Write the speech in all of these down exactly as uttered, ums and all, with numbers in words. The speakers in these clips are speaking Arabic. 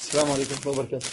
السلام عليكم ورحمة الله وبركاته.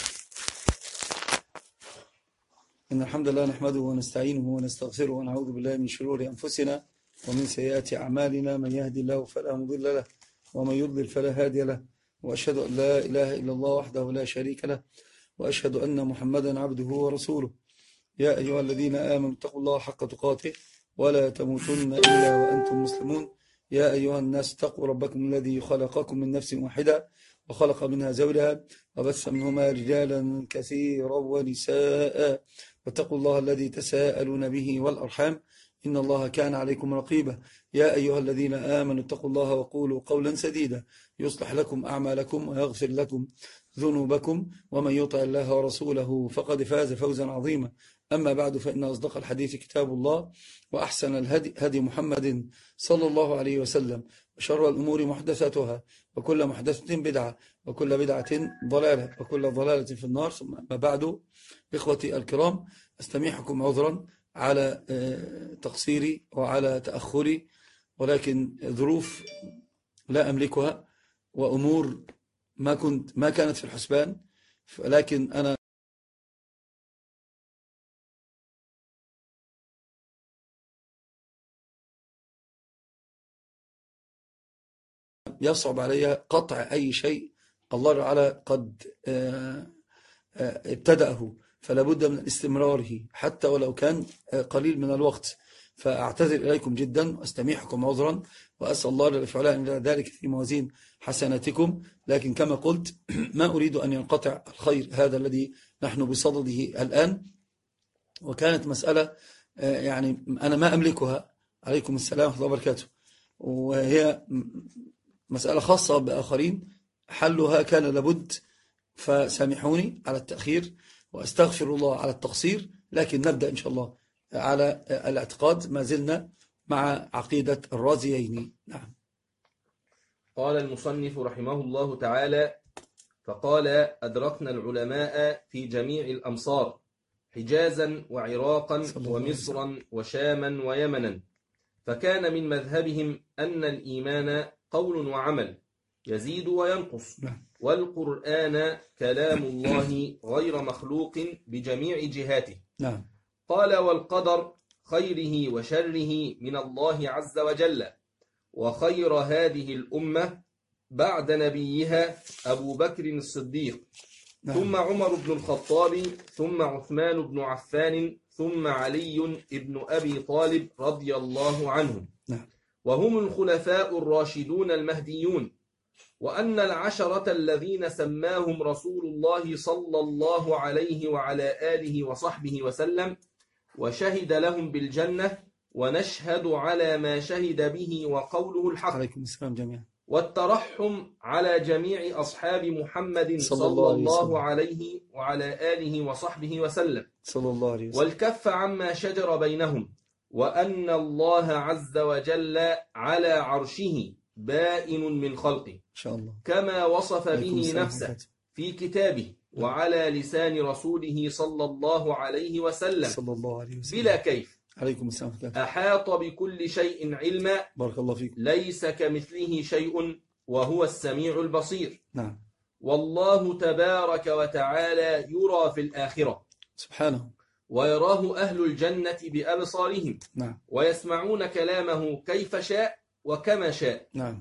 إن الحمد لله نحمده ونستعينه ونستغفره ونعوذ بالله من شرور أنفسنا ومن سيئات أعمالنا. من يهدي الله فلا مضل له ومن يضلل فلا هادي له، وأشهد أن لا إله إلا الله وحده لا شريك له، وأشهد أن محمدا عبده ورسوله. يا أيها الذين آمنوا اتقوا الله حق تقاته ولا تموتن إلا وأنتم مسلمون. يا أيها الناس اتقوا ربكم الذي خلقكم من نفس واحدة وخلق منها زوجها وبث منهما رجالا كثيرا ونساء، واتقوا الله الذي تساءلون به والأرحام إن الله كان عليكم رقيبا. يا أيها الذين آمنوا اتقوا الله وقولوا قولا سديدا يصلح لكم أعمالكم ويغفر لكم ذنوبكم، ومن يطع الله ورسوله فقد فاز فوزا عظيما. أما بعد، فإن أصدق الحديث كتاب الله، وأحسن الهدي هدي محمد صلى الله عليه وسلم، وشر الأمور محدثاتها، وكل محدثة بدعة، وكل بدعة ضلالة، وكل ضلالة في النار. ثم أما بعد، إخوتي الكرام، أستميحكم عذرا على تقصيري وعلى تأخري، ولكن ظروف لا أملكها وأمور ما كنت ما كانت في الحسبان، ولكن أنا يصعب علي قطع أي شيء الله تعالى قد ابتدأه، فلا بد من استمراره حتى ولو كان قليل من الوقت. فأعتذر إليكم جدا وأستميحكم عذرا، وأسأل الله جل وعلا ذلك في موازين حسناتكم. لكن كما قلت ما أريد أن ينقطع الخير هذا الذي نحن بصدده الآن، وكانت مسألة يعني أنا ما أملكها. عليكم السلام ورحمة الله وبركاته. وهي مسألة خاصة بآخرين حلها كان لابد، فسامحوني على التأخير وأستغفر الله على التقصير. لكن نبدأ إن شاء الله على الاعتقاد، ما زلنا مع عقيدة الرازيين. نعم. قال المصنف رحمه الله تعالى: فقال: أدركنا العلماء في جميع الأمصار، حجازا وعراقا ومصرا وشاما ويمنا، فكان من مذهبهم أن الإيمان قول وعمل يزيد وينقص، والقرآن كلام الله غير مخلوق بجميع جهاته. نعم. قال: والقدر خيره وشره من الله عز وجل، وخير هذه الأمة بعد نبيها أبو بكر الصديق، نعم. ثم عمر بن الخطاب، ثم عثمان بن عفان، ثم علي بن أبي طالب رضي الله عنهم. نعم. وهم الخلفاء الراشدون المهديون، وأن العشرة الذين سماهم رسول الله صلى الله عليه وعلى آله وصحبه وسلم وشهد لهم بالجنة، ونشهد على ما شهد به وقوله الحق. عليكم السلام جميعا. والترحم على جميع أصحاب محمد صلى, صلى الله, الله عليه وعلى آله وصحبه وسلم صلى الله عليه وسلم. والكف عما شجر بينهم، وأن الله عز وجل على عرشه بائن من خلقه إن شاء الله، كما وصف به نفسه حكاته في كتابه وعلى لسان رسوله صلى الله عليه وسلم, صلى الله عليه وسلم بلا كيف. عليكم السلام حكاته. أحاط بكل شيء علما، بارك الله فيكم. ليس كمثله شيء وهو السميع البصير. نعم. والله تبارك وتعالى يرى في الآخرة سبحانه، ويراه أهل الجنة بأبصارهم. نعم. ويسمعون كلامه كيف شاء وكما شاء. نعم.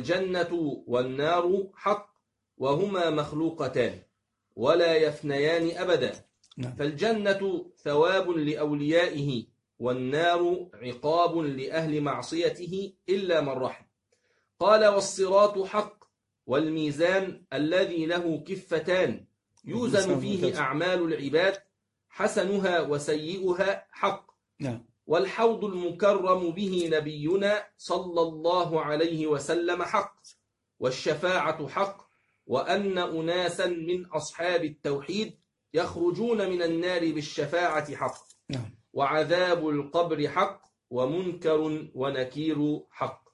والجنة والنار حق، وهما مخلوقتان ولا يفنيان أبدا. نعم. فالجنة ثواب لأوليائه، والنار عقاب لأهل معصيته إلا من رحم. قال: والصراط حق، والميزان الذي له كفتان يوزن فيه أعمال العباد، حسنها وسيئها حق. نعم. والحوض المكرم به نبينا صلى الله عليه وسلم حق، والشفاعة حق، وأن أناسا من أصحاب التوحيد يخرجون من النار بالشفاعة حق. نعم. وعذاب القبر حق، ومنكر ونكير حق.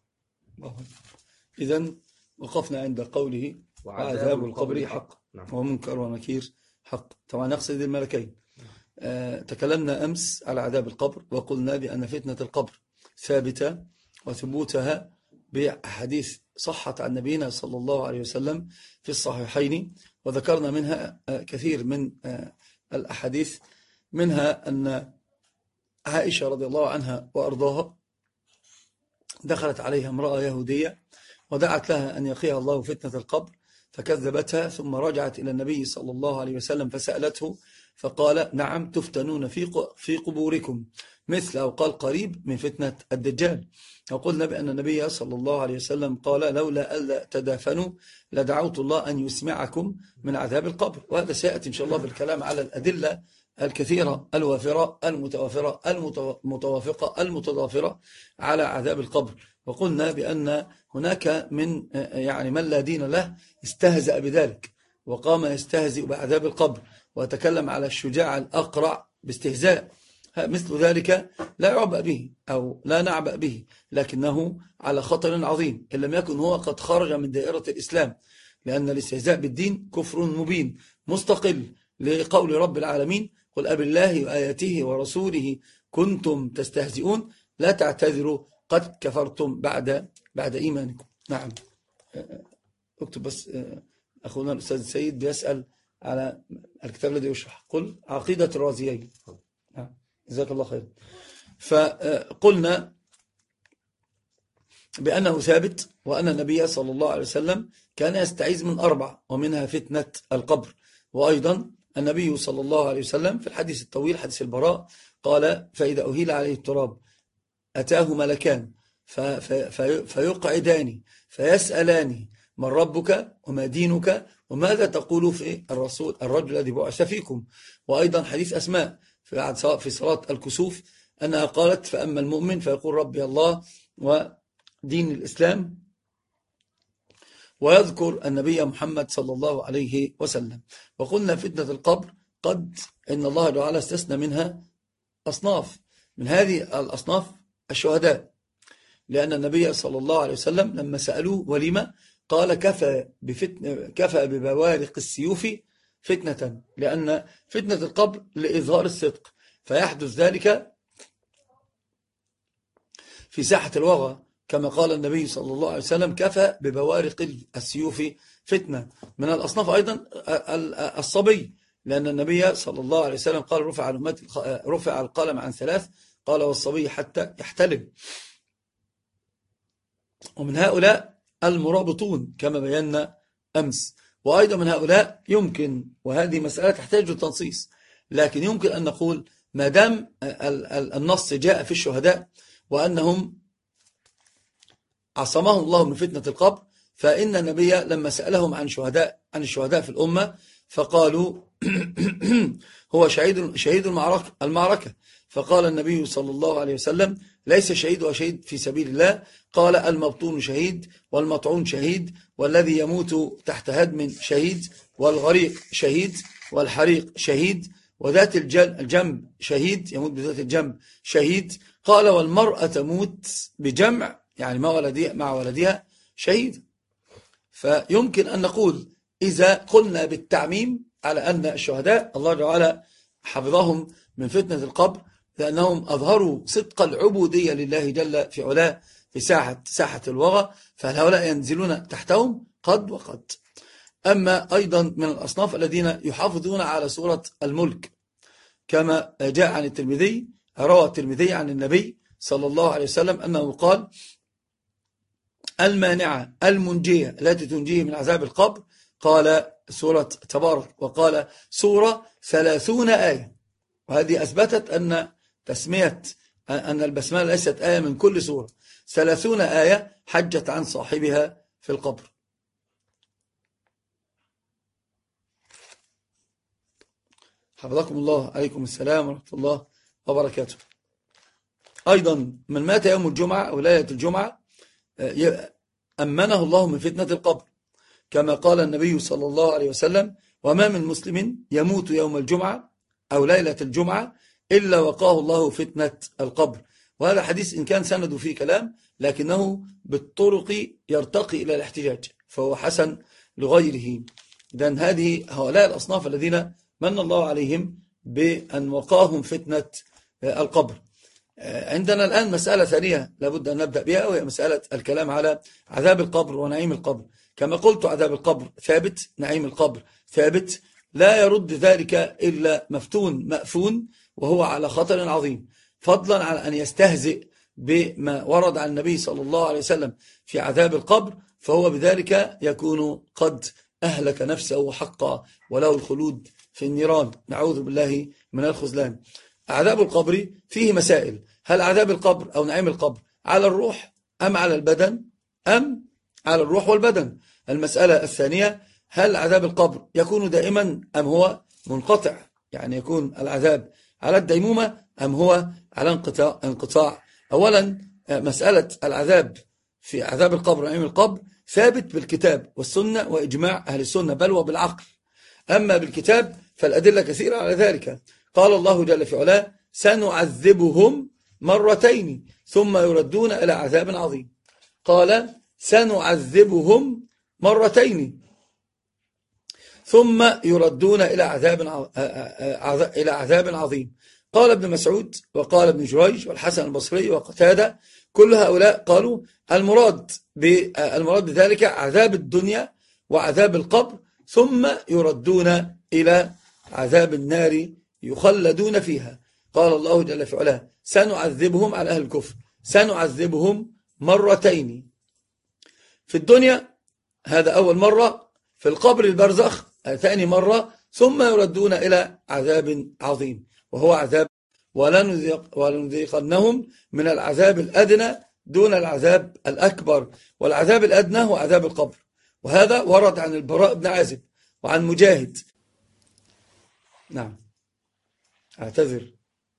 إذن وقفنا عند قوله وعذاب القبر حق، نعم. ومنكر ونكير حق. طبعا نقصد الملكين. آه تكلمنا أمس على عذاب القبر، وقلنا بأن فتنة القبر ثابتة، وثبوتها بحديث صحت عن نبينا صلى الله عليه وسلم في الصحيحين، وذكرنا منها كثير من الأحاديث، منها أن عائشة رضي الله عنها وأرضاها دخلت عليها امرأة يهودية ودعت لها أن يقيها الله فتنة القبر، فكذبتها، ثم رجعت إلى النبي صلى الله عليه وسلم فسألته، فقال نعم تفتنون في قبوركم مثل أو قال قريب من فتنة الدجال. وقلنا بأن النبي صلى الله عليه وسلم قال لولا ألا تدافنوا لدعوت الله أن يسمعكم من عذاب القبر. وهذا سيأتي إن شاء الله بالكلام على الأدلة الكثيرة الوافرة المتوافرة المتوافقة المتضافرة على عذاب القبر. وقلنا بأن هناك من يعني من لا دين له استهزأ بذلك وقام يستهزئ بعذاب القبر وتكلم على الشجاع الأقرع باستهزاء، مثل ذلك لا يعبأ به أو لا نعبأ به، لكنه على خطر عظيم إن لم يكن هو قد خرج من دائرة الإسلام، لأن الاستهزاء بالدين كفر مبين مستقل لقول رب العالمين قل أبي الله وآياته ورسوله كنتم تستهزئون لا تعتذروا قد كفرتم بعد بعد إيمانكم. نعم، اكتب بس، أخونا الأستاذ سيد بيسأل على الكتاب الذي يشرح، قل عقيدة الرازيين. نعم، جزاك الله خير. فقلنا بأنه ثابت وأن النبي صلى الله عليه وسلم كان يستعيذ من أربع، ومنها فتنة القبر. وأيضا النبي صلى الله عليه وسلم في الحديث الطويل حديث البراء قال فإذا أهيل عليه التراب أتاه ملكان فيقعدان فيسألان من ربك وما دينك وماذا تقول في الرسول الرجل الذي بعث فيكم. وأيضا حديث أسماء في صلاة الكسوف أنها قالت فأما المؤمن فيقول ربي الله ودين الإسلام، ويذكر النبي محمد صلى الله عليه وسلم. وقلنا فتنة القبر قد إن الله تعالى استثنى منها أصناف، من هذه الأصناف الشهداء، لأن النبي صلى الله عليه وسلم لما سألوه ولما قال كفى بفتنة كفى ببوارق السيوف فتنة، لأن فتنة القبر لإظهار الصدق، فيحدث ذلك في ساحة الوغى كما قال النبي صلى الله عليه وسلم كفى ببوارق السيوف فتنة. من الأصناف أيضا الصبي، لأن النبي صلى الله عليه وسلم قال رفع رفع القلم عن ثلاث، قال والصبي حتى يحتلم. ومن هؤلاء المرابطون كما بينا أمس. وأيضا من هؤلاء يمكن، وهذه مسألة تحتاج للتنصيص، لكن يمكن أن نقول ما دام النص جاء في الشهداء وأنهم عصمهم الله من فتنة القبر، فإن النبي لما سألهم عن شهداء عن الشهداء في الأمة فقالوا هو شهيد شهيد المعركة المعركة فقال النبي صلى الله عليه وسلم ليس شهيد وشهيد في سبيل الله، قال المبطون شهيد والمطعون شهيد والذي يموت تحت هدم شهيد والغريق شهيد والحريق شهيد وذات الجنب شهيد يموت بذات الجنب شهيد، قال والمرأة تموت بجمع يعني مع ولدها مع ولدها شهيد. فيمكن أن نقول إذا قلنا بالتعميم على أن الشهداء الله تعالى حفظهم من فتنة القبر لأنهم أظهروا صدق العبودية لله جل في علاه في ساحة ساحة الوغى، فهل هؤلاء ينزلون تحتهم؟ قد وقد. أما أيضا من الأصناف الذين يحافظون على سورة الملك كما جاء عن الترمذي، روى الترمذي عن النبي صلى الله عليه وسلم أنه قال المانعة المنجية التي تنجيه من عذاب القبر قال سورة تبارك، وقال سورة ثلاثون آية. وهذه أثبتت أن تسمية أن البسملة ليست آية من كل سورة، ثلاثون آية حجت عن صاحبها في القبر. حفظكم الله، عليكم السلام ورحمة الله وبركاته. أيضا من مات يوم الجمعة أو ليلة الجمعة أمنه الله من فتنة القبر كما قال النبي صلى الله عليه وسلم وما من مسلم يموت يوم الجمعة أو ليلة الجمعة إلا وقاه الله فتنة القبر. وهذا حديث إن كان سنده فيه كلام لكنه بالطرق يرتقي إلى الاحتجاج فهو حسن لغيره. إذن هذه هؤلاء الأصناف الذين من الله عليهم بأن وقاهم فتنة القبر. عندنا الآن مسألة ثانية لابد أن نبدأ بها، وهي مسألة الكلام على عذاب القبر ونعيم القبر. كما قلت عذاب القبر ثابت، نعيم القبر ثابت، لا يرد ذلك إلا مفتون مأفون، وهو على خطر عظيم، فضلا عن أن يستهزئ بما ورد عن النبي صلى الله عليه وسلم في عذاب القبر، فهو بذلك يكون قد أهلك نفسه حقا وله الخلود في النيران، نعوذ بالله من الخذلان. عذاب القبر فيه مسائل: هل عذاب القبر أو نعيم القبر على الروح أم على البدن أم على الروح والبدن؟ المسألة الثانية: هل عذاب القبر يكون دائما أم هو منقطع، يعني يكون العذاب على الديمومة أم هو على انقطاع انقطاع؟ أولا مسألة العذاب في عذاب القبر ونعيم القبر ثابت بالكتاب والسنة وإجماع أهل السنة بل وبالعقل. أما بالكتاب فالأدلة كثيرة على ذلك. قال الله جل في علاه: سنعذبهم مرتين ثم يردون إلى عذاب عظيم. قال: سنعذبهم مرتين ثم يردون إلى عذاب إلى عذاب عظيم. قال ابن مسعود وقال ابن جريج والحسن البصري وقتادة، كل هؤلاء قالوا المراد المراد بذلك عذاب الدنيا وعذاب القبر، ثم يردون إلى عذاب النار يخلدون فيها. قال الله جل في علاه: سنعذبهم على أهل الكفر، سنعذبهم مرتين في الدنيا، هذا أول مرة، في القبر البرزخ ثاني مرة، ثم يردون إلى عذاب عظيم وهو عذاب ولنذيقنهم من العذاب الأدنى دون العذاب الأكبر، والعذاب الأدنى هو عذاب القبر. وهذا ورد عن البراء بن عازب وعن مجاهد. نعم أعتذر.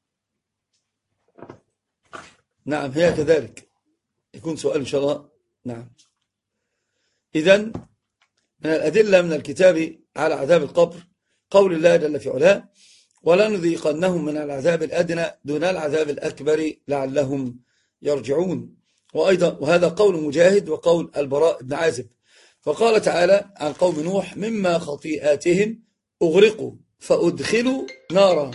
نعم هي كذلك، يكون سؤال إن شاء الله. نعم. إذن من الأدلة من الكتاب على عذاب القبر قول الله جل في علاه: ولنذيقنهم من العذاب الأدنى دون العذاب الأكبر لعلهم يرجعون. وأيضا وهذا قول مجاهد وقول البراء بن عازب. وقال تعالى عن قوم نوح: مما خطيئاتهم أغرقوا فأدخلوا نارا.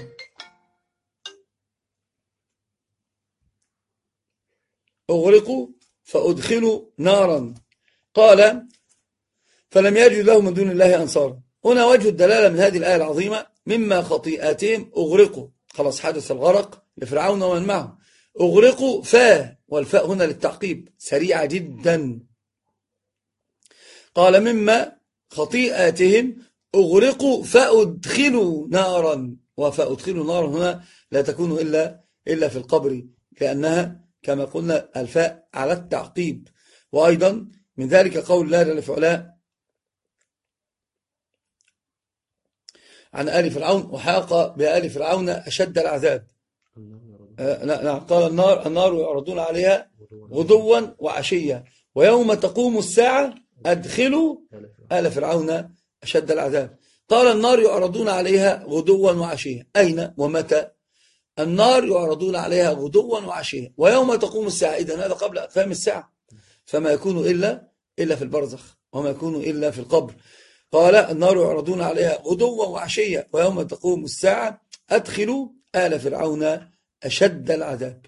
أغرقوا فأدخلوا نارا. قال: فلم يجد له من دون الله أنصارا. هنا وجه الدلالة من هذه الآية العظيمة: مما خطيئاتهم أغرقوا، خلاص حدث الغرق لفرعون ومن معه. أغرقوا فاء، والفاء هنا للتعقيب سريعة جدا. قال: مما خطيئاتهم أغرقوا فأدخلوا نارا. وفأدخلوا نارا هنا لا تكون إلا إلا في القبر، لأنها كما قلنا الفاء على التعقيب. وأيضا من ذلك قول الله جل في علاه عن آل فرعون: وحاق بآل فرعون أشد العذاب. نعم. قال: النار النار يعرضون عليها غدوا وعشيا ويوم تقوم الساعة أدخلوا آل فرعون أشد العذاب. قال: النار يعرضون عليها غدوا وعشيا. أين ومتى؟ النار يعرضون عليها غدوا وعشيا ويوم تقوم الساعة. إذن هذا قبل أقوام الساعة، فما يكون إلا إلا في البرزخ وما يكون إلا في القبر. قال: النار يعرضون عليها غدوا وعشيا ويوم تقوم الساعة أدخلوا آل فرعون أشد العذاب.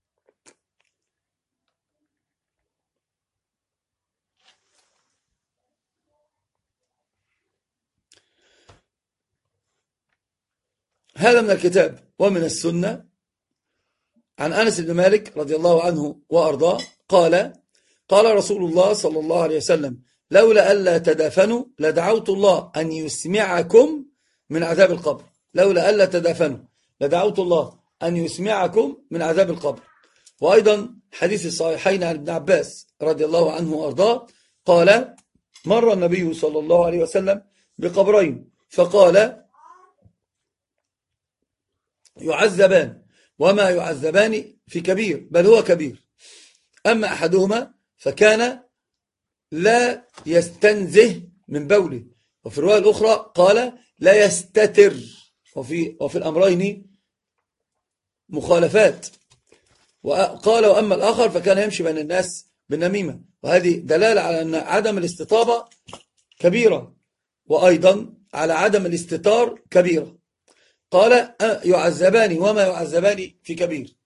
هذا من الكتاب ومن السنة. عن أنس بن مالك رضي الله عنه وأرضاه قال: قال رسول الله صلى الله عليه وسلم: لولا ألا تدافنوا لدعوت الله أن يسمعكم من عذاب القبر. لولا ألا تدافنوا لدعوت الله أن يسمعكم من عذاب القبر. وأيضا حديث الصحيحين عن ابن عباس رضي الله عنه وأرضاه قال: مر النبي صلى الله عليه وسلم بقبرين فقال: يعذبان وما يعذبان في كبير بل هو كبير، أما أحدهما فكان لا يستنزه من بوله، وفي الرواية الأخرى قال لا يستتر، وفي, وفي الأمرين مخالفات. وقال: وأما الآخر فكان يمشي بين الناس بالنميمة. وهذه دلالة على أن عدم الاستطابة كبيرة، وأيضا على عدم الاستتار كبيرة. قال: يعذبان وما يعذبان في كبير.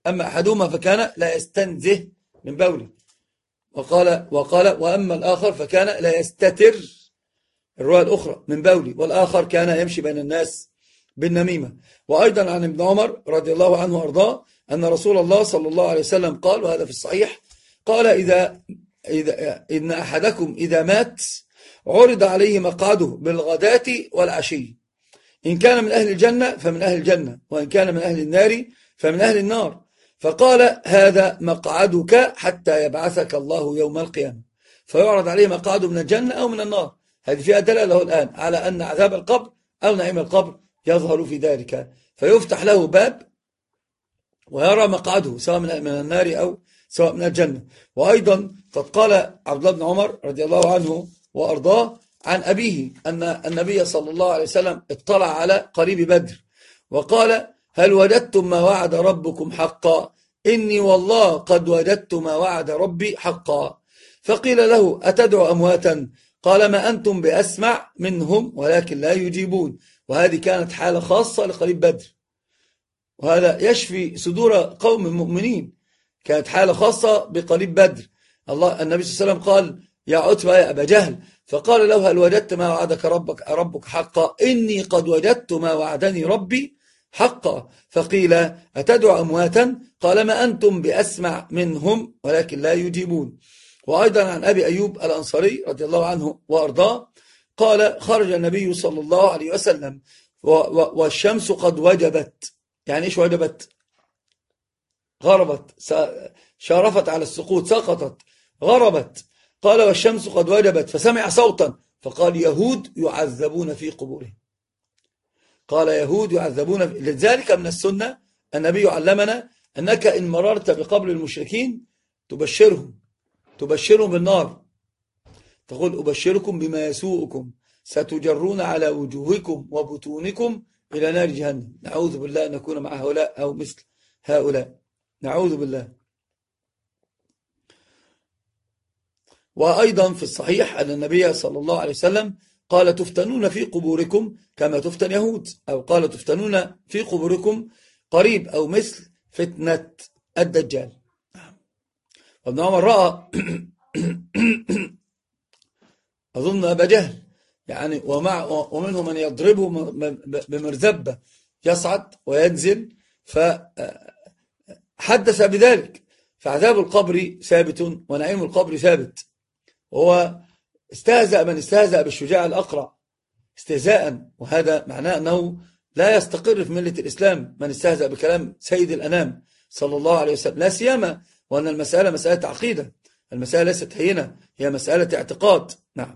أما أحدهما فكان لا يستنزه من بوله، وقال, وقال وأما الآخر فكان لا يستتر، الرواية الأخرى، من بوله، والآخر كان يمشي بين الناس بالنميمة. وأيضا عن ابن عمر رضي الله عنه وأرضاه أن رسول الله صلى الله عليه وسلم قال، وهذا في الصحيح، قال إذا, إذا إن أحدكم إذا مات عرض عليه مقعده بالغداة والعشي، إن كان من أهل الجنة فمن أهل الجنة، وإن كان من أهل النار فمن أهل النار، فقال هذا مقعدك حتى يبعثك الله يوم القيامة، فيعرض عليه مقعده من الجنة أو من النار. هذه فيها دلالة له الآن على أن عذاب القبر أو نعيم القبر يظهر في ذلك، فيفتح له باب ويرى مقعده سواء من النار أو سواء من الجنة. وأيضا قد قال عبد الله بن عمر رضي الله عنه وأرضاه عن أبيه أن النبي صلى الله عليه وسلم اطلع على قريب بدر وقال هل وجدتم ما وعد ربكم حقا؟ إني والله قد وجدت ما وعد ربي حقا. فقيل له أتدعو أمواتا؟ قال ما أنتم بأسمع منهم ولكن لا يجيبون. وهذه كانت حالة خاصة لقريب بدر، وهذا يشفي صدور قوم مؤمنين. كانت حالة خاصة بقريب بدر. الله النبي صلى الله عليه وسلم قال يا عتبة يا أبا جهل، فقال له هل وجدت ما وعدك ربك ربك حقا؟ إني قد وجدت ما وعدني ربي حقا. فقيل أتدعو أمواتا؟ قال ما أنتم بأسمع منهم ولكن لا يجيبون. وأيضا عن أبي أيوب الأنصاري رضي الله عنه وأرضاه قال خرج النبي صلى الله عليه وسلم والشمس قد وجبت. يعني إيش وجبت؟ غربت، شارفت على السقوط، سقطت، غربت. قال والشمس قد وجبت، فسمع صوتا فقال يهود يعذبون في قبورهم. قال يهود يعذبون في... لذلك من السنة النبي علمنا أنك إن مررت بقبر المشركين تبشرهم تبشرهم بالنار، تقول أبشركم بما يسوءكم ستجرون على وجوهكم وبطونكم إلى نار جهنم. نعوذ بالله أن نكون مع هؤلاء أو مثل هؤلاء، نعوذ بالله. وأيضا في الصحيح أن النبي صلى الله عليه وسلم قال تفتنون في قبوركم كما تفتن يهود، أو قال تفتنون في قبوركم قريب أو مثل فتنة الدجال. وابن عمر رأى أظن أبا جهل يعني ومع ومنهم من يضربه بمرزبة يصعد وينزل، فحدث بذلك. فعذاب القبر ثابت ونعيم القبر ثابت. وهو استهزأ من استهزأ بالشجاع الأقرع استهزاء، وهذا معناه أنه لا يستقر في ملة الإسلام من استهزأ بكلام سيد الأنام صلى الله عليه وسلم، لا سيما وأن المسألة مسألة عقيدة، المسألة ليست هينة، هي مسألة اعتقاد. نعم.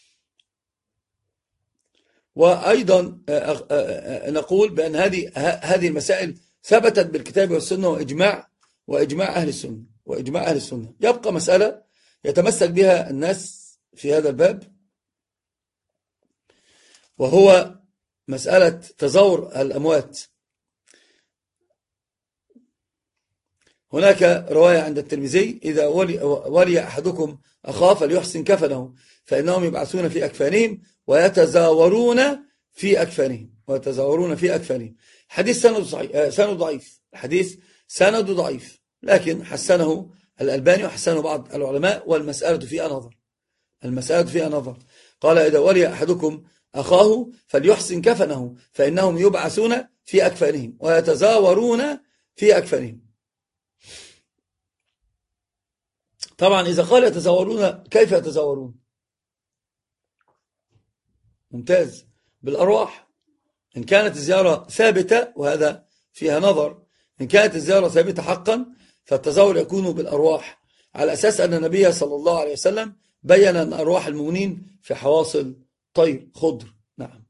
وأيضا نقول بأن هذه هذه المسائل ثبتت بالكتاب والسنة وإجماع وإجماع أهل السنة وإجماع أهل السنة. يبقى مسألة يتمسك بها الناس في هذا الباب، وهو مسألة تزور الأموات. هناك رواية عند الترمذي إذا ولي, ولي أحدكم أخاه فليحسن كفنه فإنهم يبعثون في أكفانهم ويتزاورون في أكفانهم ويتزاورون في أكفانهم. حديث سند صحيح سند ضعيف، الحديث سند ضعيف، لكن حسنه الألباني وحسنه بعض العلماء، والمسألة فيها نظر المسألة فيها نظر. قال إذا ولي أحدكم أخاه فليحسن كفنه فإنهم يبعثون في أكفانهم ويتزاورون في أكفانهم. طبعا إذا قال يتزاورون كيف يتزاورون؟ ممتاز، بالأرواح. إن كانت الزيارة ثابتة وهذا فيها نظر، إن كانت الزيارة ثابتة حقا فالتزاور يكون بالأرواح، على أساس أن النبي صلى الله عليه وسلم بيّن أن أرواح المؤمنين في حواصل طير خضر، نعم،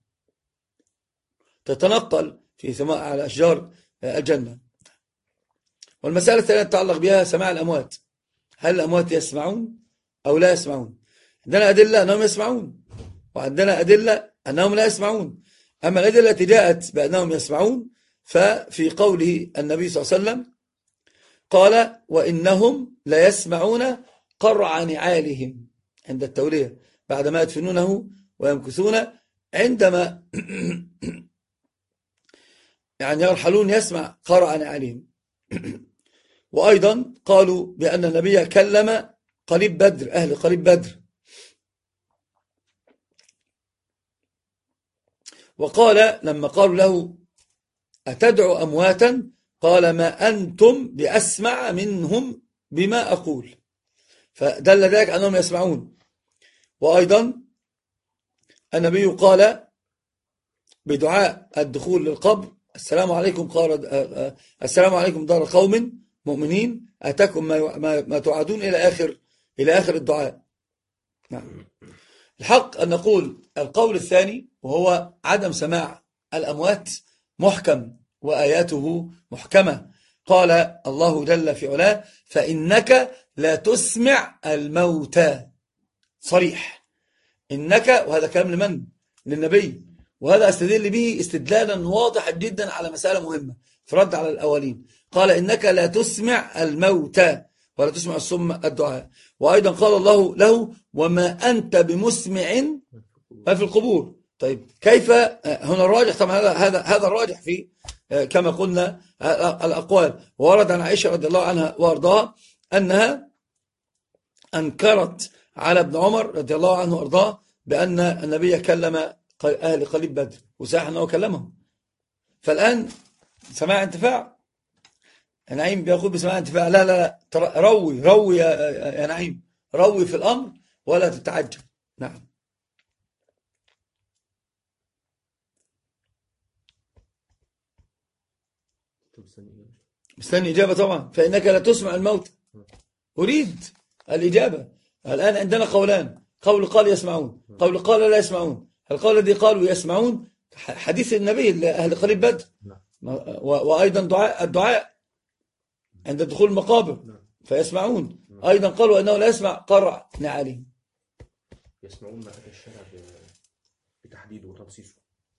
تتنقل في سماء على أشجار الجنة. والمسألة الثانية تتعلق بها سماع الأموات، هل الأموات يسمعون أو لا يسمعون؟ عندنا أدلة أنهم يسمعون، وعندنا أدلة أنهم لا يسمعون. أما الأدلة التي جاءت بأنهم يسمعون ففي قوله النبي صلى الله عليه وسلم قال وإنهم لا يسمعون قرع نعالهم عند التولية بعدما يدفنونه ويمكثون، عندما يعني يرحلون يسمع قرع نعالهم. وأيضا قالوا بأن النبي كلم قريب بدر، أهل قريب بدر، وقال لما قالوا له أتدعو أمواتا قال ما أنتم بأسمع منهم بما أقول، فدل ذلك أنهم يسمعون. وأيضا النبي قال بدعاء الدخول للقبر السلام عليكم قال السلام عليكم دار قوم مؤمنين أتاكم ما ما توعدون إلى آخر إلى آخر الدعاء. نعم. الحق أن نقول القول الثاني وهو عدم سماع الأموات محكم وآياته محكمة. قال الله جل في علاه فإنك لا تسمع الموتى، صريح إنك، وهذا كلام لمن؟ للنبي، وهذا استدل به استدلالا واضحا جدا على مسألة مهمة في رد على الأولين. قال إنك لا تسمع الموتى ولا تسمع الصم الدعاء. وأيضا قال الله له وما أنت بمسمع ما في القبور. طيب كيف هنا الراجح؟ طبعا هذا هذا هذا الراجح في كما قلنا الأقوال. وورد عن عائشة رضي الله عنها وارضاها أنها أنكرت على ابن عمر رضي الله عنه وارضاه بأن النبي كلم أهل قليب بدر، وساح أنه كلمهم. فالآن سماع انتفاع، نعيم بيقول بسماع انتفاع، لا لا لا روي روي يا نعيم، روي في الأمر ولا تتعجب. نعم. مستني إجابة طبعا. فإنك لا تسمع الموت، أريد الإجابة. الآن عندنا قولان، قول قال يسمعون، قول قال لا يسمعون. القول الذي قالوا يسمعون حديث النبي لأهل قليب بدر، وأيضا دعاء الدعاء عند دخول المقابر فيسمعون. أيضا قالوا أنه لا يسمع قرع نعالهم. يسمعون ما أتى الشرع بتحديده وتنصيصه.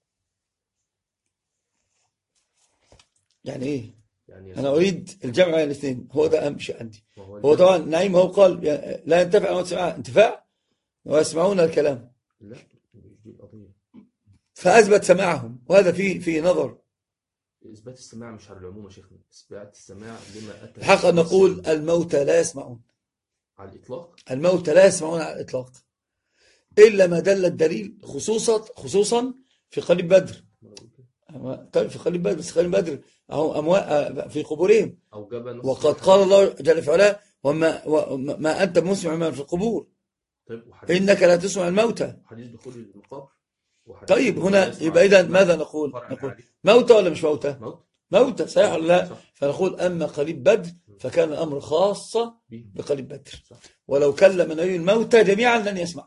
يعني إيه؟ يعني أنا أريد الجمع بين الاثنين، هو ده أهم شيء عندي. هو طبعا نعيم هو قال لا ينتفع أو تسمع انتفاع ويسمعون الكلام، لا دي القضية، فأثبت سماعهم، وهذا في في نظر. إثبات السماع مش على العموم يا شيخنا، إثبات السماع لما أتى. الحق أن نقول الموتى لا يسمعون على الإطلاق، الموتى لا يسمعون على الإطلاق إلا ما دل الدليل، خصوصا خصوصا في قليب بدر. طيب في قليب بدر، بس قليب بدر أو أمواء في قبورهم، وقد قال الله جل في علاه وما, وما أنت مسمع من في القبور. طيب إنك لا تسمع الموتى. حديث دخول المقابر. طيب هنا يبقى إذا ماذا نقول؟ نقول موتى ولا مش موتى؟ موتى صحيح ولا لا؟ فنقول أما قليب بدر فكان الأمر خاصة بقليب بدر، ولو كلم النبي الموتى جميعا لن يسمع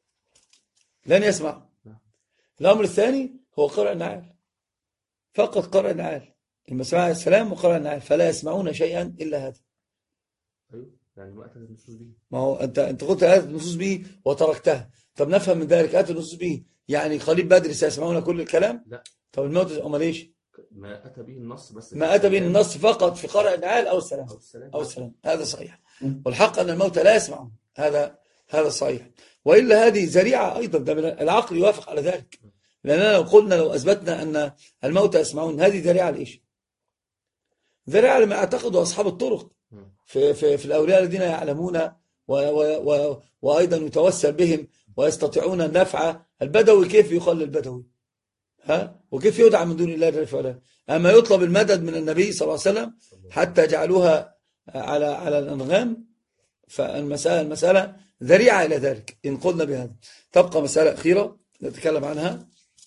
لن يسمع. الأمر الثاني هو قرأ النعال، فقط قرأ النعال، المسمع السلام وقرأ النعال، فلا يسمعون شيئا إلا هذا. أيوه يعني ما أتى النصوص به. ما هو أنت أنت قلت آية النصوص به وتركتها. طب نفهم من ذلك آية النصوص به يعني قليب بدر سيسمعون كل الكلام؟ لا. طب الموت أمال إيش؟ ما أتى به النص، بس ما أتى به النص فقط في قرأ النعال أو السلام أو السلام, أو السلام. هذا صحيح. والحق أن الموتى لا يسمعون، هذا هذا صحيح. وإلا هذه ذريعة أيضا، ده العقل يوافق على ذلك، لأننا لو قلنا لو أثبتنا أن الموتى يسمعون هذه ذريعة لإيش؟ ذريعة لما اعتقدوا أصحاب الطرق في, في, في الأولياء الذين يعلمون و و و وأيضا يتوسل بهم ويستطيعون النفع. البدوي كيف يخلي البدوي؟ ها؟ وكيف يدعى من دون الله جل وعلا؟ أما يطلب المدد من النبي صلى الله عليه وسلم حتى جعلوها على على الأنغام، فالمسألة المسألة ذريعة إلى ذلك إن قلنا بهذا. تبقى مسألة أخيرة نتكلم عنها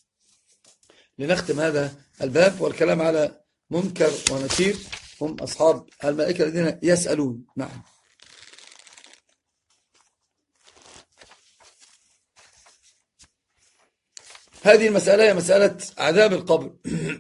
لنختم هذا الباب، والكلام على منكر ونكير هم أصحاب الملائكة الذين يسألون. نعم. هذه المسألة هي مسألة عذاب القبر.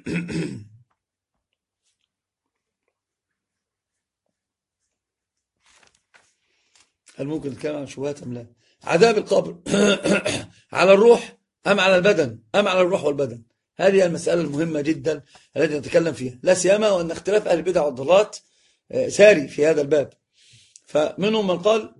هل ممكن نتكلم عن شبهات أم لا؟ عذاب القبر على الروح أم على البدن أم على الروح والبدن؟ هذه المسألة المهمة جدا التي نتكلم فيها، لا سيما وأن اختلاف أهل البدع والضلالات ساري في هذا الباب. فمنهم من قال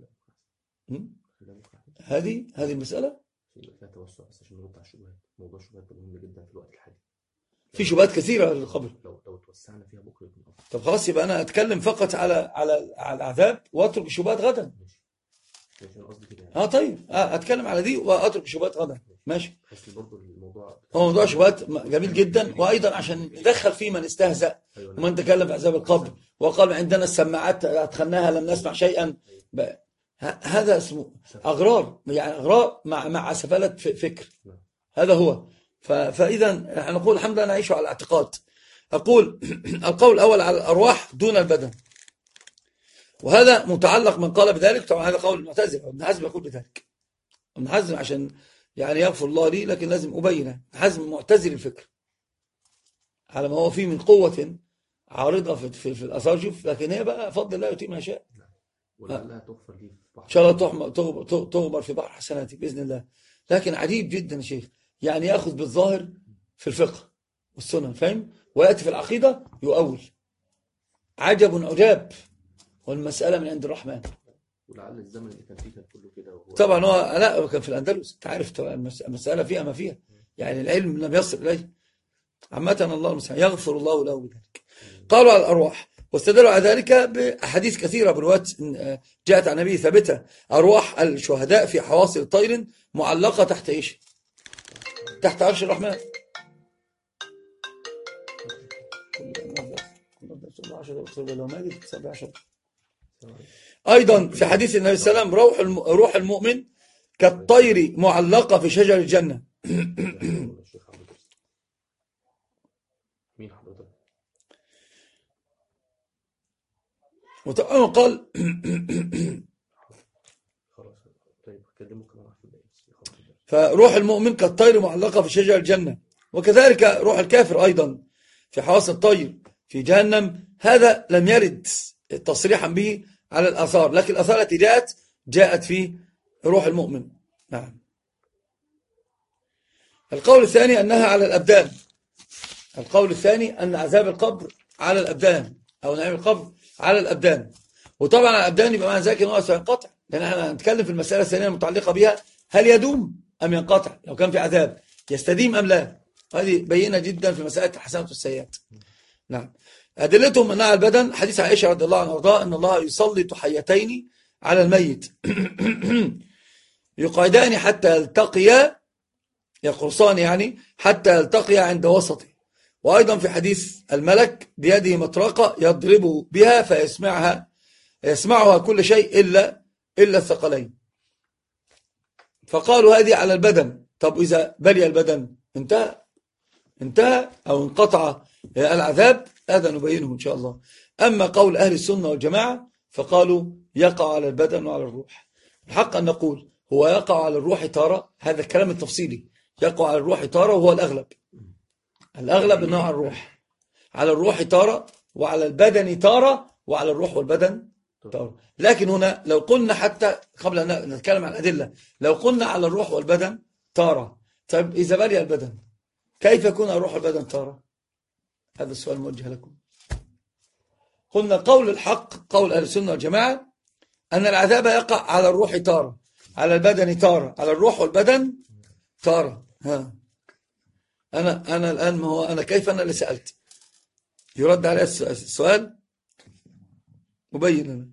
هذه هذه المسألة موضوع الشبهات موضوع الشبهات مهم جدا في الوقت الحالي. في شبهات كثيرة للقبر. لو لو توسعنا فيها بكره يكون افضل. طب خلاص، يبقى أنا أتكلم فقط على على على العذاب وأترك الشبهات غدا. ماشي، انا قصدي كده يعني. اه طيب، اه أتكلم على دي وأترك الشبهات غدا. ماشي. بحس برضه الموضوع هو موضوع شبهات جميل جدا، وأيضا عشان ندخل فيه من استهزأ ومن تكلم في عذاب القبر وقال عندنا السماعات أدخلناها لم نسمع شيئا. هذا اسمه أغرار، يعني أغرار مع مع سفالة فكر. هذا هو. فإذا نقول الحمد لله نعيش على الاعتقاد. أقول القول الأول على الأرواح دون البدن، وهذا متعلق من قال بذلك. طبعا هذا قول المعتزلة، ابن حزم يقول بذلك. ابن حزم عشان يعني يغفر الله لي، لكن لازم أبينه. ابن حزم معتزل الفكر على ما هو فيه من قوة عارضة في, في, في الأثار. شوف، لكن هي بقى فضل الله يؤتي ما يشاء. ولعلها تغفر لي في بحر، إن شاء الله تغمر في بحر حسناتي بإذن الله. لكن عجيب جدا يا شيخ، يعني يأخذ بالظاهر في الفقه والسنن، فاهم، ويأتي في العقيدة يؤول. عجب عجاب، والمسألة من عند الرحمن. ولعل الزمن اللي كان فيه كان كله كده. طبعا هو لا، كان في الأندلس، انت عارف المسألة فيها ما فيها، يعني العلم لم يصل إليه. عامة الله المستعان، يغفر الله له بذلك. قالوا على الأرواح، واستدلوا على ذلك بأحاديث كثيرة بروايات جاءت عن النبي ثابتة. أرواح الشهداء في حواصل طير معلقة تحت إيش؟ تحت عرش الرحمن. أيضا في حديث النبي صلى الله عليه وسلم روح الم... روح المؤمن كالطير معلقة في شجر الجنة. مين حضرتك؟ وطبعا قال فروح المؤمن كالطير معلقة في شجر الجنة، وكذلك روح الكافر أيضا في حواصل الطير في جهنم. هذا لم يرد تصريحا به على الآثار، لكن الآثار التي جاءت جاءت في روح المؤمن. نعم. القول الثاني أنها على الأبدان. القول الثاني أن عذاب القبر على الأبدان، أو نعيم القبر على الأبدان. وطبعا على الأبدان يبقى معنى ذلك أنه سينقطع، لأن احنا هنتكلم في المسألة الثانية المتعلقة بها، هل يدوم أم ينقطع؟ لو كان في عذاب يستديم أم لا؟ هذه بينة جدا في مسألة الحسنات والسيئات. نعم. أدلتهم أنها على البدن حديث عائشة رضي الله عنها وارضاها أن الله يسلط حيتين على الميت يقعدان حتى يلتقيا، يقرصان يعني حتى يلتقيا عند وسطه. وأيضا في حديث الملك بيده مطرقة يضرب بها فيسمعها يسمعها كل شيء إلا إلا الثقلين. فقالوا هذه على البدن. طب إذا بلي البدن انتهى انتهى أو انقطع العذاب، هذا نبينه إن شاء الله. أما قول أهل السنة والجماعة فقالوا يقع على البدن وعلى الروح. الحق أن نقول هو يقع على الروح تارة، هذا الكلام التفصيلي، يقع على الروح تارة وهو الأغلب. الأغلب أنه على الروح، على الروح تارة، وعلى البدن تارة، وعلى الروح والبدن تارة. لكن هنا لو قلنا حتى قبل أن نتكلم عن الأدلة، لو قلنا على الروح والبدن تارة، طيب إذا بلي البدن كيف يكون الروح والبدن تارة؟ هذا السؤال موجه لكم. قلنا قول الحق قول أهل السنة والجماعة أن العذاب يقع على الروح تارة، على البدن تارة، على الروح والبدن تارة. ها أنا أنا الآن، ما هو أنا كيف أنا اللي سألت؟ يرد على السؤال مبين لنا.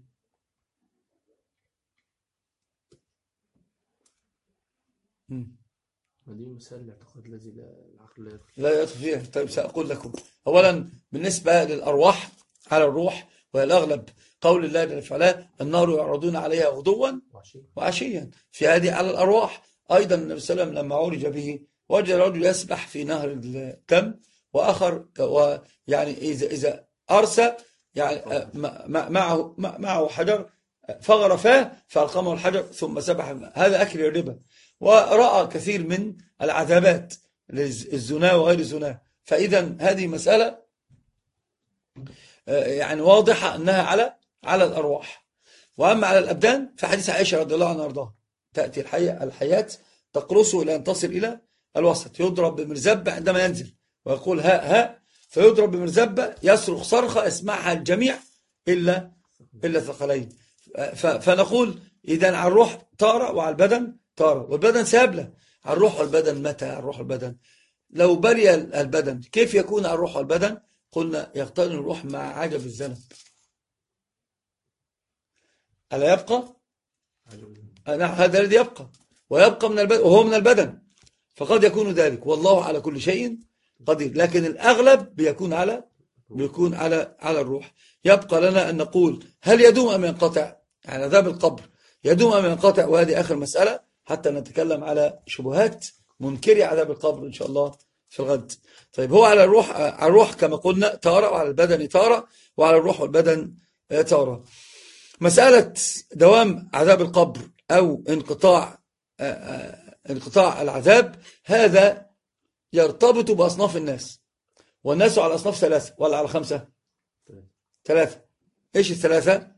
دي مثال الاعتقاد الذي العقل لا يدخل فيه. طيب سأقول لكم. أولا بالنسبة للأرواح على الروح، والأغلب قول الله جل وعلا النار يعرضون عليها غدوا وعشيا، في هذه على الأرواح. أيضا النبي صلى الله عليه وسلم لما عرج به وجد رجل يسبح في نهر الدم، وآخر ويعني إذا إذا أرسى يعني معه معه حجر فغرفاه فألقمه الحجر ثم سبح. هذا أكل الربا. ورأى كثير من العذابات للزنا وغير الزنا. فإذا هذه مسألة يعني واضحة أنها على على الأرواح. وأما على الأبدان فحديث عائشة رضي الله عنها وارضاها تأتي الحياة الحياة تقرصه إلى أن تصل إلى الوسط، يضرب بمرزبة عندما ينزل ويقول ها ها، فيضرب بمرزبة يصرخ صرخة يسمعها الجميع إلا إلا ثقلين. فنقول إذا على الروح تارة وعلى البدن تارة، والبدن سابلة. على الروح والبدن متى؟ على الروح والبدن لو بري البدن كيف يكون الروح والبدن؟ قلنا يقترن الروح مع عجب الذنب، ألا يبقى؟ هذا الذي يبقى ويبقى من البدن وهو من البدن، فقد يكون ذلك، والله على كل شيء قدير، لكن الأغلب بيكون على بيكون على على الروح. يبقى لنا أن نقول هل يدوم أم ينقطع؟ يعني عذاب القبر يدوم أم ينقطع؟ وهذه آخر مسألة حتى نتكلم على شبهات منكري عذاب القبر إن شاء الله في الغد. طيب هو على الروح على الروح كما قلنا تارة، وعلى البدن تارة، وعلى الروح والبدن تارة. مسألة دوام عذاب القبر أو انقطاع انقطاع العذاب هذا يرتبط بأصناف الناس، والناس على أصناف ثلاثة ولا على خمسة؟ ثلاثة. إيش الثلاثة؟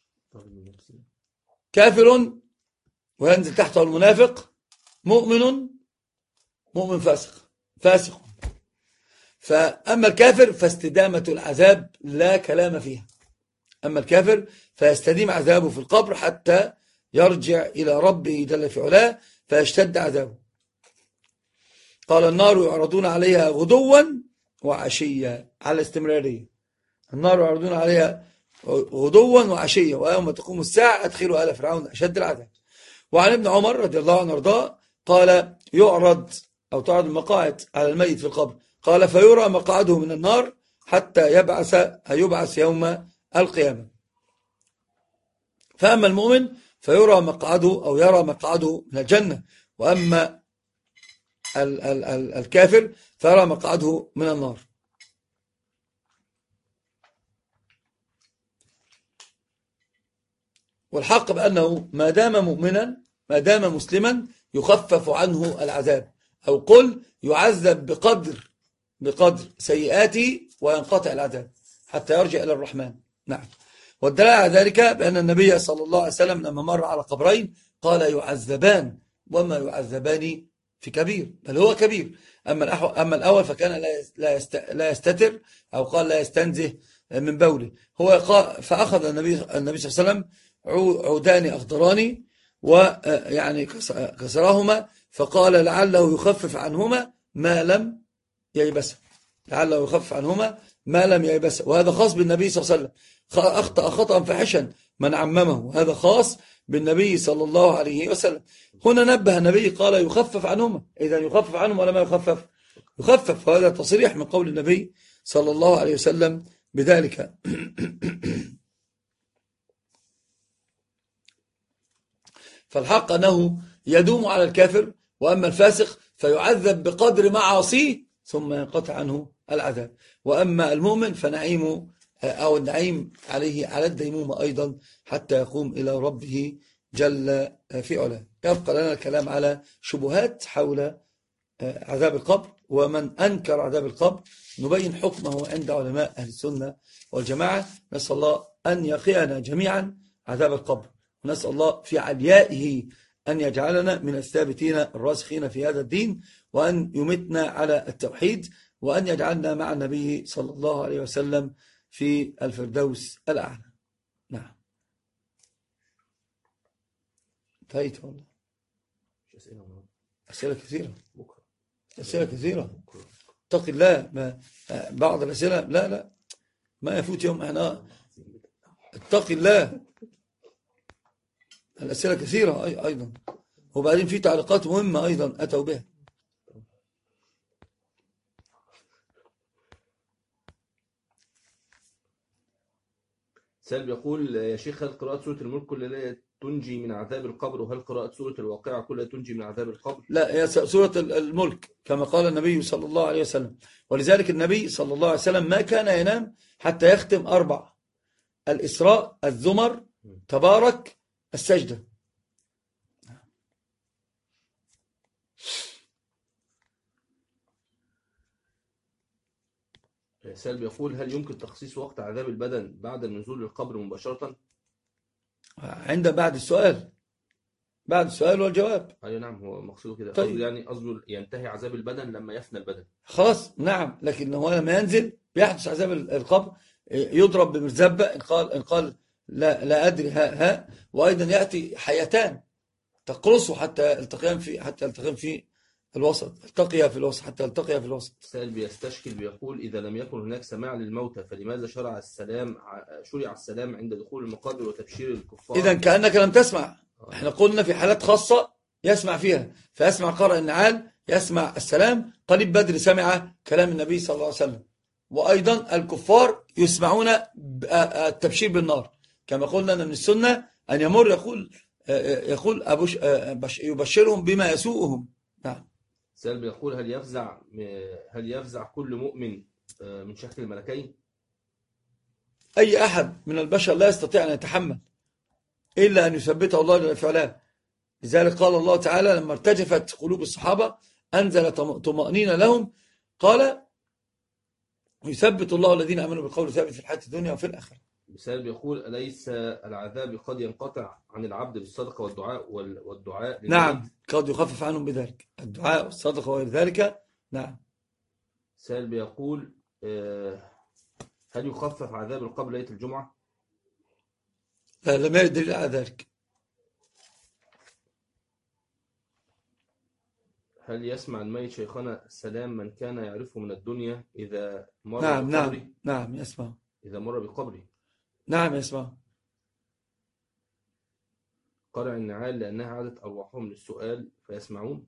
كافر وينزل تحته المنافق، مؤمن مؤمن فاسق فاسق. فأما الكافر فاستدامة العذاب لا كلام فيها، أما الكافر فيستديم عذابه في القبر حتى يرجع إلى ربه جل في علاه فيشتد عذابه. قال النار يعرضون عليها غدوا وعشيا، على استمرارية. النار يعرضون عليها غدوا وعشيا ويوم تقوم الساعة أدخلوا آل فرعون أشد العذاب. وعن ابن عمر رضي الله عنه وارضاه قال يعرض أو تعرض المقاعد على الميت في القبر، قال فيرى مقعده من النار حتى يبعث يبعث يوم القيامة. فأما المؤمن فيرى مقعده أو يرى مقعده من الجنة، وأما ال ال ال الكافر فيرى مقعده من النار. والحق بأنه ما دام مؤمنا ما دام مسلما يخفف عنه العذاب، أو قل يعذب بقدر بقدر سيئاته وينقطع العذاب حتى يرجع إلى الرحمن. نعم. والدليل على ذلك بأن النبي صلى الله عليه وسلم لما مر على قبرين قال يعذبان وما يعذبان في كبير، بل هو كبير. أما أما الأول فكان لا يستتر أو قال لا يستنزه من بوله. هو فأخذ النبي النبي صلى الله عليه وسلم عودان أخضران ويعني كسرهما، فقال لعله يخفف عنهما ما لم ييبس، لعله يخفف عنهما ما لم ييبس. وهذا خاص بالنبي صلى الله عليه وسلم، أخطأ خطأ فاحشا من عممه، هذا خاص بالنبي صلى الله عليه وسلم. هنا نبه النبي قال يخفف عنهما، إذا يخفف عنهم ولا ما يخفف؟ يخفف، وهذا تصريح من قول النبي صلى الله عليه وسلم بذلك. فالحق أنه يدوم على الكافر، وأما الفاسق فيعذب بقدر معاصيه ثم ينقطع عنه العذاب. وأما المؤمن فنعيم أو النعيم عليه على الديمومة أيضا حتى يقوم إلى ربه جل في علاه. يبقى لنا الكلام على شبهات حول عذاب القبر، ومن أنكر عذاب القبر نبين حكمه عند علماء أهل السنة والجماعة. نسأل الله أن يقينا جميعا عذاب القبر، ونسأل الله في عليائه أن يجعلنا من الثابتين الراسخين في هذا الدين، وأن يمتنا على التوحيد، وأن يجعلنا مع النبي صلى الله عليه وسلم في الفردوس الأعلى. نعم. انتهيت والله. أسئلة كثيرة أسئلة كثيرة اتق الله. ما بعض الأسئلة لا لا ما يفوت يوم احنا. اتق الله، الأسئلة كثيرة أيضا، وبعدين في تعليقات مهمة أيضا أتوا بها. سالم يقول يا شيخ هل قراءة سورة الملك كلها تنجي من عذاب القبر، وهل قراءة سورة الواقعة كلها تنجي من عذاب القبر؟ لا، هي سورة الملك كما قال النبي صلى الله عليه وسلم، ولذلك النبي صلى الله عليه وسلم ما كان ينام حتى يختم أربع: الإسراء، الزمر، تبارك، السجدة. سالم يقول هل يمكن تخصيص وقت عذاب البدن بعد النزول للقبر مباشرة؟ عند بعد السؤال بعد السؤال والجواب. أي نعم، هو مقصوده كده. طيب. يعني قصده ينتهي عذاب البدن لما يفنى البدن خلاص. نعم، لكن هو لما ينزل بيحدث عذاب القبر، يضرب بمرزبة إن قال إن قال لا لا أدري ها ها وأيضا يأتي حيتان تقرصه حتى التقيان في حتى التقيان في الوسط، التقيا في الوسط حتى التقيا في الوسط. سائل بيستشكل بيقول إذا لم يكن هناك سماع للموتى فلماذا شرع السلام شرع السلام عند دخول المقابر وتبشير الكفار؟ إذا كأنك لم تسمع. احنا قلنا في حالات خاصة يسمع فيها، فيسمع قارئ النعال، يسمع السلام. قريب بدر سمع كلام النبي صلى الله عليه وسلم. وأيضا الكفار يسمعون التبشير بالنار، كما قلنا أن من السنة أن يمر يقول يقول أبوش يبشرهم بما يسوءهم. نعم. سائل بيقول هل يفزع هل يفزع كل مؤمن من شكل الملكين؟ أي أحد من البشر لا يستطيع أن يتحمل إلا أن يثبته الله جل في علاه. لذلك قال الله تعالى لما ارتجفت قلوب الصحابة أنزل طمأنينة لهم، قال يثبت الله الذين آمنوا بالقول ثابت في الحياة الدنيا وفي الآخرة. مثال بيقول أليس العذاب قد ينقطع عن العبد بالصدقة والدعاء والدعاء نعم، قد يخفف عنهم بذلك الدعاء والصدقة وغير ذلك. نعم. مثال بيقول هل يخفف عذاب القبر ليلة الجمعة؟ لا، لم يرد دليل على ذلك. هل يسمع الميت شيخنا السلام من كان يعرفه من الدنيا إذا مر نعم بقبره؟ نعم نعم يسمع. إذا مر بقبره نعم يسمع. قرع النعال لأنها عادت أرواحهم للسؤال فيسمعون.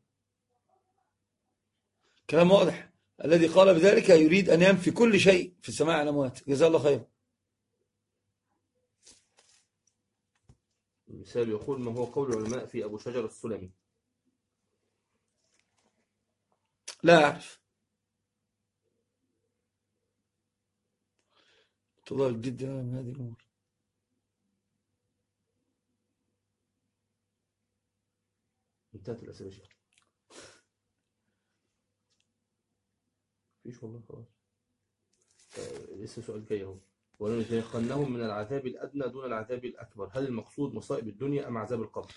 كلام واضح. الذي قال بذلك يريد أن ينفي كل شيء في سماع الأموات. جزاه الله خير. مثال يقول ما هو قول العلماء في أبو شجر السلمي؟ لا أعرف. تضال جدا من هذه الأمور. انتهت الأسئلة شيخ. فيش والله خلاص. لسه سؤال جاي اهو. ولنذيقنهم من العذاب الأدنى دون العذاب الأكبر. هل المقصود مصائب الدنيا أم عذاب القبر؟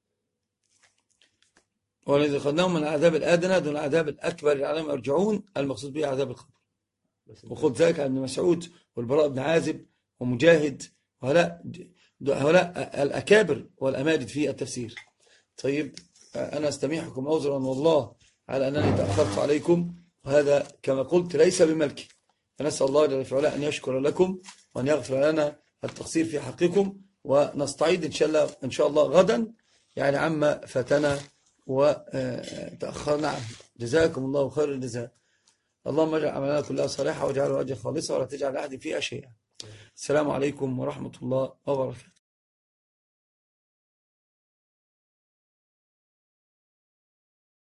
ولنذيقنهم من العذاب الأدنى دون العذاب الأكبر لعلهم يرجعون. المقصود به عذاب القبر. وخذ ذلك عن ابن مسعود والبراء بن عازب ومجاهد وهؤلاء هؤلاء الأكابر والأماجد في التفسير. طيب، أنا أستميحكم عذرا والله على أنني تأخرت عليكم، وهذا كما قلت ليس بملكي. فنسأل الله جل وعلا أن يشكر لكم وأن يغفر لنا التقصير في حقكم، ونستعيد إن شاء الله إن شاء الله غدا يعني عما فاتنا وتأخرنا عنه. جزاكم الله خير الجزاء. اللهم اجعل عملنا كلها صالحة واجعله وجه خالصة ولا تجعل أحد فيها شيئا. السلام عليكم ورحمة الله وبركاته.